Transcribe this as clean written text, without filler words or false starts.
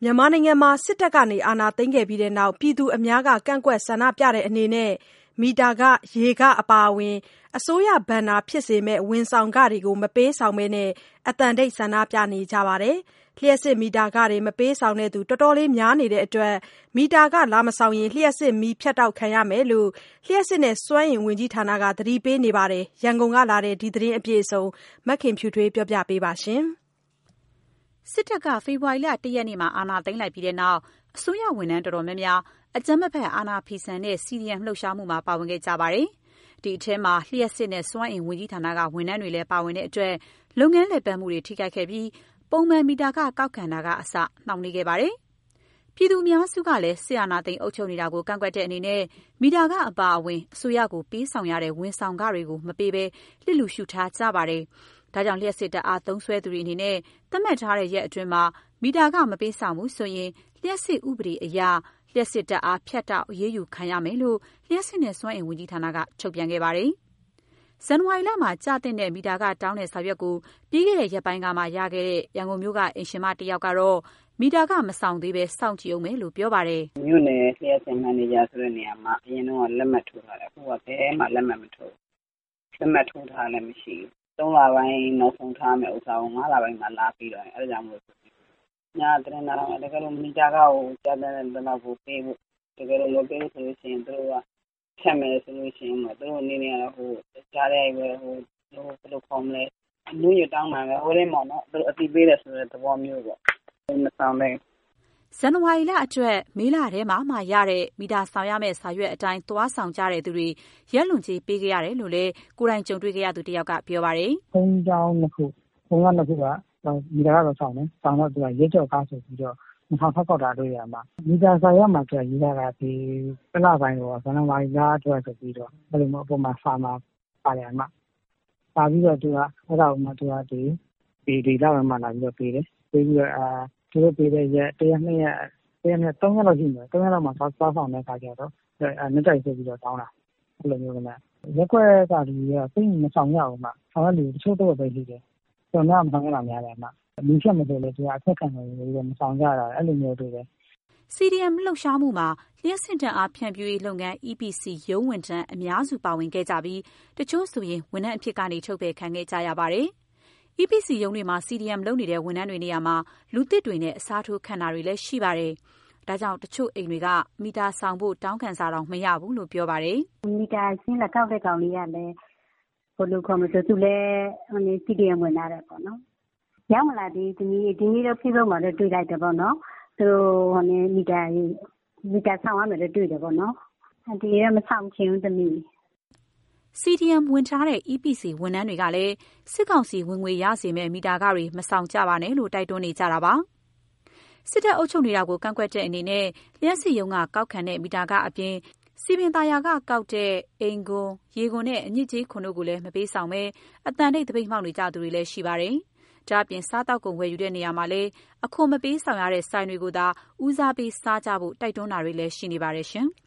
မြန်မာနိုင်ငံမှာစစ်တပ်ကနေအာဏာသိမ်းခဲ့ပြီးနောက်ပြည်သူအများကကန့်ကွက်ဆန္ဒပြတဲ့အနေနဲ့မီတာခ၊ရေခအပါအဝင်အစိုးရဘဏ္ဍာဖြစ်စေမယ့်ဝန်ဆောင်ခတွေကိုမပေးဆောင်ဘဲအသံတိတ်ဆန္ဒပြနေကြပါတယ်။လျှပ်စစ်မီတာခတွေမပေးဆောင်သူတော်တော်လေးများနေတဲ့အတွက်မီတာခလာမဆောင်ရင်လျှပ်စစ်မီးဖြတ်တောက်ခံရမယ်လို့လျှပ်စစ်နဲ့စွမ်းအင်ဝန်ကြီးဌာနကသတိပေးနေပါတယ်။ရန်ကုန်ကလာတဲ့ဒီသတင်းအပြည့်အစုံမခင်ဖြူထွေးပြောပြပေးပါရှင်။စစ်တပ်ကဖေဖော်ဝါရီလ ၁ ရက်နေ့မှာအာဏာသိမ်းလိုက်ပြီးတဲ့နောက်အစိုးရဝန်ထမ်းတော်တော်များများအကြမ်းမဖက်အာဏာဖီဆန်တဲ့ CDM လှုပ်ရှားမှုမှာပါဝင်ခဲ့ကြပါတယ်။ဒီအထဲမှာလျှပ်စစ်နဲ့စွမ်းအင်ဝန်ကြီးဌာနကဝန်ထမ်းတွေလည်းပါဝင်တဲ့အတွက်လုပ်ငန်းလည်ပတ်မှုတွေထိခိုက်ခဲ့ပြီးပုံမှန်မီတာခကောက်ခံတာကအစနှောင့်နှေးခဲ့ပါတယ်။ပြည်သူအများစုကလည်းစစ်အာဏာသိမ်းအုပ်ချုပ်နေတာကိုကန့်ကွက်တဲ့အနေနဲ့မီတာခအပါအဝင်အစိုးရကိုပေးဆောင်ရတဲ့ဝန်ဆောင်ခတွေကိုမပေးဘဲလစ်လျူရှုထားကြပါတယ်။ဒါကြောင့်လျှပ်စစ်တပ်အားသုံးစွဲသူတွေအနေနဲ့သတ်မှတ်ထားတဲ့ရက်အတွင်းမှာမီတာခမပေးဆောင်ဘူးဆိုရင်လျှပ်စစ်ဥပဒေအရလျှပ်စစ်တပ်အားဖြတ်တောက်အရေးယူခံရမယ်လို့လျှပ်စစ်နဲ့စွမ်းအင်ဝန်ကြီးဌာနကထုတ်ပြန်ခဲ့ပါတယ်။ဇန်နဝါရီလမှာကျတဲ့မီတာခတောင်းတဲ့စာရွက်ကိုပြီးခဲ့တဲ့ရက်ပိုင်းကမှရခဲ့တဲ့ရန်ကုန်မြို့ကအင်ရှင်မတစ်ယောက်ကတော့မီတာခမဆောင်သေးပဲစောင့်ကြည့်အောင်မယ်လို့ပြောပါတယ်။မြို့နယ်လျှပ်စစ်မန်နေဂျာဆိုတဲ့နေရာမှာအရင်တော့လက်မှတ်ထိုးထားတယ်အခုကဘယ်မှလက်မှတ်မထိုးလက်မှတ်ထိုးထားလည်းမရှိဘူး3 လပိုင်းနောက်ဆုံးထားမယ်ဥစ္စာကို5 လပိုင်းမှာလာပြီးတော့အဲဒါကြောင့်မို့ညာတရင်နာတော့တကယ်လို့မီတာကိုကြားတဲ့တော့ကိုပေးဖို့တကယ်လို့မပေးဆိုလို့ရှိရင်သူတို့ကချက်မယ်ဆိုလို့ရှိရင်တော့သူတို့အနေနဲ့ဟိုကြားတဲ့ပဲဟိုဘယ်လိုခေါ်မလဲအနည်းရတောင်းမှပဲဟိုလေးမော်နော်သူတို့အတိပေးတယ်ဆိုတဲ့သဘောမျိုးပေါ့မဆောင်နဲ့ဇန်နဝါရီလအတွက်မေလထဲမှာရတဲ့မီတာဆောင်ရမယ့်စာရွက်အတိုင်းသွားဆောင်ကြတဲ့သူတွေရက်လွန်ကြေးပေးခဲ့ရတယ်လို့လည်းကိုယ်တိုင်ကြုံတွေ့ခဲ့ရသူတယောက်ကပြောပါတယ်။ဘုံကြောင်းတစ်ခုကမီတာကတော့ဆောင်တယ်ဆောင်တော့သူကရက်ကြော်ကားဆိုပြီးတော့2000ဖောက်တာတွေ့ရမှာမီတာဆိုင်ရမှာဆိုရေးရတာဒီတစ်လပိုင်းတော့ဇန်နဝါရီလအတွက်ဆိုပြီးတော့ဘယ်လိုမှအပေါ်မှာစာမှာပါတယ်အမပါပြီးတော့သူကအဲ့ဒါမှသူကဒီလာမှလာပြီးတော့ပေးတယ်ပေးပြီးတော့သူတို့ပေးတဲ့ရက်1 ရက် 2 ရက်3 ရက်လောက်ရှိတယ်3 ရက်လောက်မှသွားဆောင်တဲ့အခါကျတော့နှစ်တိုက်ဆိုပြီးတော့တောင်းတာအဲ့လိုမျိုးကလည်းရက်ွက်ကဒီကသိမဆောင်ရအောင်မှဆောင်ရလူတချို့တော့ပဲရှိတယ်ကျွန်တော်မဆောင်ရတာများတယ်အမလူချက်မဆိုလေသူကအထက်ခံနေလို့မဆောင်ကြတာအဲ့လိုမျိုးတွေပဲ CDM လှုပ်ရှားမှုမှာလျှက်စစ်တမ်းအားဖြန့်ဖြူးရေးလုပ်ငန်း EPC ရုံးဝန်ထမ်းအများစုပါဝင်ခဲ့ကြပြီးတချို့ဆိုရင်ဝန်ထမ်းအဖြစ်ကနေထုတ်ပယ်ခံခဲ့ကြရပါတယ်။ EPC ရုံးတွေမှာ CDM လုပ်နေတဲ့ဝန်ထမ်းတွေနေရာမှာလူသစ်တွေနဲ့အစားထိုးခံတာတွေလည်းရှိပါတယ်။ဒါကြောင့်တချို့အိမ်တွေကမီတာဆောင်ဖို့တောင်းခံစာတော့မရဘူးလို့ပြောပါတယ်။မီတာရှင်းလက်ကောက်တဲ့ကောင်လေးကလည်းဘယ်လိုခေါ်မလဲသူလည်းCDM ဝင်လာတယ်ပေါ့နော်။ရောက်မလားဒီနေ့တော့ Facebook မှာလည်းတွေ့လိုက်တယ်ပေါ့နော်။သူမီတာဆောင်ရမယ်လို့တွေ့တယ်ပေါ့နော်။ဒီရဲမဆောင်ချင်ဘူးသမီး CDM ဝင်ထားတဲ့ EPC ဝန်ထမ်းတွေကလည်းစစ်ကောင်စီဝင်ငွေရစေမဲ့မီတာခတွေမဆောင်ကြပါနဲ့လို့တိုက်တွန်းနေကြတာပါ။စစ်တပ်အုပ်ချုပ်နေတာကိုကန့်ကွက်တဲ့အနေနဲ့လျှပ်စစ်ရုံးကကောက်ခံတဲ့မီတာခအပြင်စီပင်သာယာကကောက်တဲ့အိမ်ကွန်ရေကွန်နဲ့အညစ်ကြေးခွန်တို့ကိုလည်းမပေးဆောင်ပဲအတန်တိတ်တပိတ်မှောက်နေကြသူတွေလည်းရှိပါတယ်။ဒါ့အပြင်စားတောက်ကုန်ဝယ်ယူတဲ့နေရာမှာလည်းအခွန်မပေးဆောင်ရတဲ့ဆိုင်တွေကိုသာဦးစားပေးစားကြဖို့တိုက်တွန်းတာတွေလည်းရှိနေပါတယ်ရှင်။